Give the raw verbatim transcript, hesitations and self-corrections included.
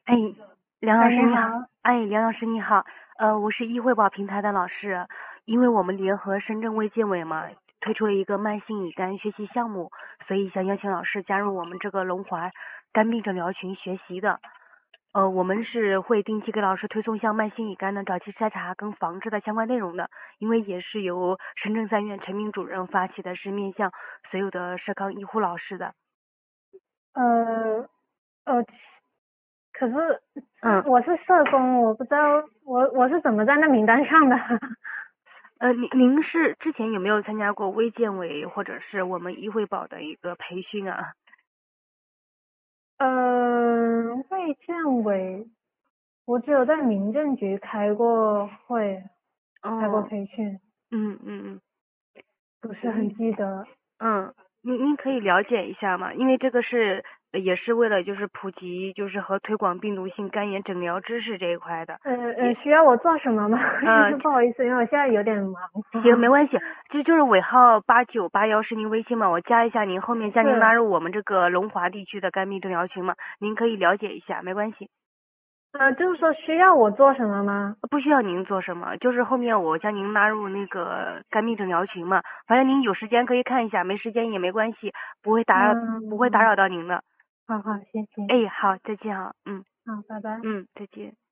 哎，梁老哎， 师你好。 你好。 哎，梁老师你好。呃，我是易汇宝平台的老师，因为我们联合深圳卫健委嘛，推出了一个慢性乙肝学习项目，所以想邀请老师加入我们这个龙华肝病诊疗群学习的。呃，我们是会定期给老师推送像慢性乙肝的早期筛查跟防治的相关内容的，因为也是由深圳三院陈明主任发起的，是面向所有的社康医护老师的。 呃呃，可是嗯。 我是社工，我不知道我我是怎么在那名单上的。 呃，您您是之前有没有参加过卫健委或者是我们医惠保的一个培训啊？ 呃，卫健委，我只有在民政局开过会，开过哦。 培训， 嗯嗯嗯。 不是很记得。 嗯，您您可以了解一下嘛，因为这个是呃也是为了就是普及就是和推广病毒性肝炎诊疗知识这一块的。 呃呃， 也需要我做什么吗？ 呃不好意思，因为我现在有点忙。 行没关系，这就是尾号八九八幺是您微信嘛，我加一下您，后面将您拉是。 入我们这个龙华地区的肝病诊疗群嘛，您可以了解一下，没关系。 呃，就是说需要我做什么吗？ 不需要您做什么，就是后面我将您拉入那个肝病诊疗群嘛，反正您有时间可以看一下，没时间也没关系，不会打扰不会打嗯， 扰到您的。 好好，谢谢。 哎，好，再见哈。嗯好，拜拜。 嗯，再见。